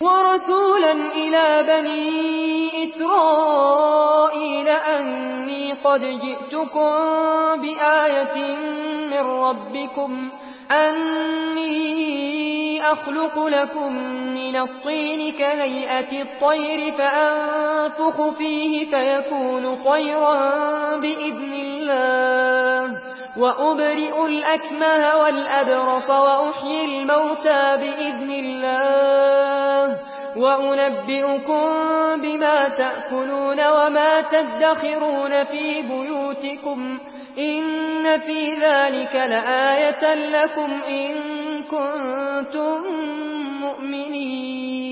وَرَسُولًا إِلَىٰ بَنِي إِسْرَائِيلَ أَنِّي قَدْ جِئْتُكُم بِآيَةٍ مِّن رَّبِّكُمْ أَنِّي أَخْلُقُ لَكُم مِّنَ الطِّينِ كَهَيْئَةِ الطَّيْرِ فَأَنفُخُ فِيهِ فَيَكُونُ طَيْرًا بِإِذْنِ اللَّهِ وَأُبْرِئُ الْأَكْمَهَ وَالْأَبْرَصَ وَأُحْيِي الْمَوْتَىٰ بِإِذْنِ اللَّهِ وَأُنَبِّئُكُم بِمَا تَأْكُلُونَ وَمَا تَدَّخِرُونَ فِي بُيُوتِكُمْ ۚ إِنَّ فِي ذَٰلِكَ لَآيَةً لَّكُمْ إِن كُنتُم مُّؤْمِنِينَ